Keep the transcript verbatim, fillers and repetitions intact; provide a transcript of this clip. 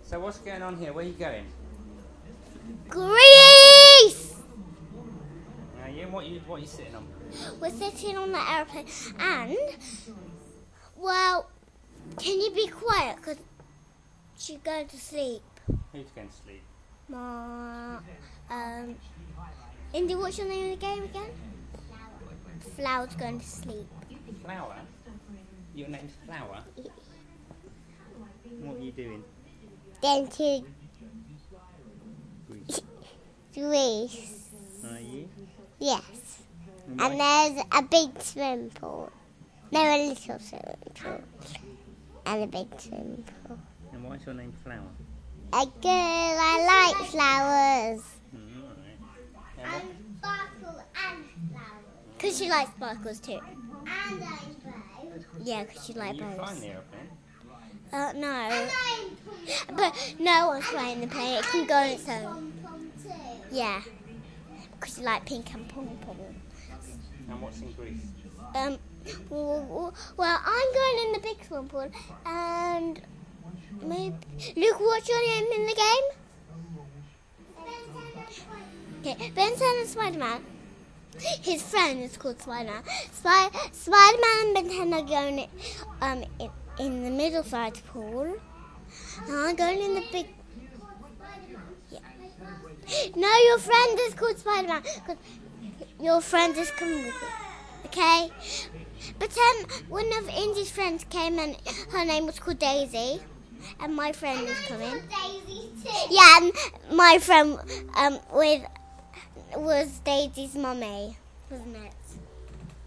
So what's going on here? Where are you going? Greece! Uh, yeah, what you what are you sitting on? We're sitting on the aeroplane and, well, can you be quiet because she's going to sleep. Who's going to sleep? Ma, um, Indy, what's your name of the game again? Flower's going to sleep. Flower? Your name's Flower? What are you doing? Then to Greece. Greece. Are you? Yes. And And why- there's a big swimming pool. No, a little swimming pool. And a big swimming pool. and why's your name Flower? A girl, I like flowers. Mm, all right. And what- Sparkle and flowers. Because she likes sparkles too. And rainbow. Yeah, because she Are likes you bows. flying the aeroplane? Uh, no. But no one's flying the plane. It can go on its own. Yeah. Because she like pink and pom pom. And what's in Greece? Um, well, well, I'm going in the big swimming pool, and maybe Luke, what's your name in the game? Okay, Ben ten and Spider-Man. His friend is called Spider-Man. Spy- Spider-Man and Ben ten are going um in, in the middle side pool, and I'm going in the big. Yeah. No, your friend is called Spider-Man. 'Cause your friend is coming with you. Okay? But um, one of Indy's friends came and her name was called Daisy. And my friend is coming. Daisy too. Yeah, and my friend um with was Daisy's mummy, wasn't it?